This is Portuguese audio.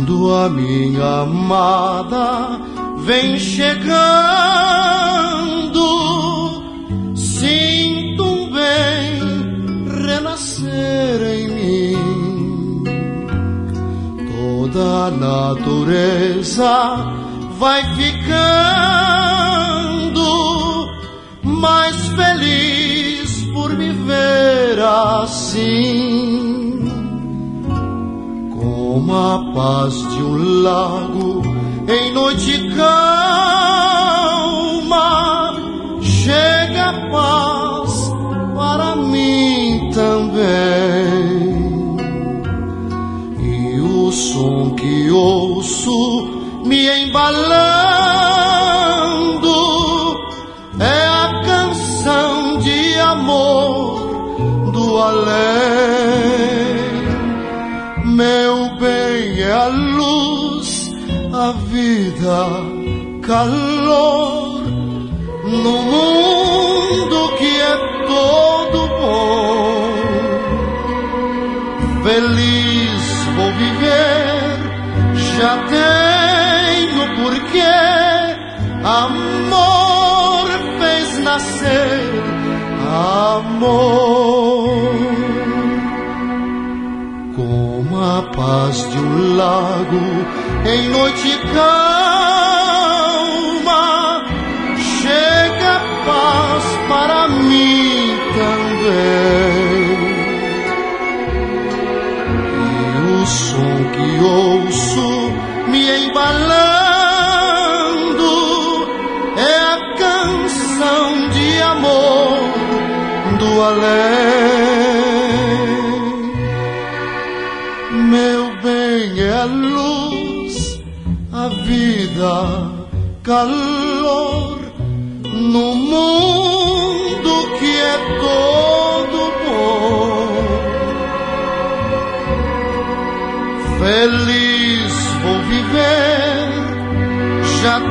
Quando a minha amada vem chegando, sinto um bem renascer em mim. Toda a natureza vai ficando mais feliz por me ver assim. Como a paz de um lago em noite calma, chega a paz para mim também. E o som que ouço me embalando é a canção de amor do além. Meu bem é a luz, a vida, calor, no mundo que é todo bom. Feliz vou viver, já tenho porquê. Amor fez nascer amor. Como a paz de um lago em noite calma, chega a paz para mim também. E o som que ouço me embalando é a canção de amor do além. Meu bem é a luz, a vida, calor, no mundo que é todo bom. Feliz vou viver, já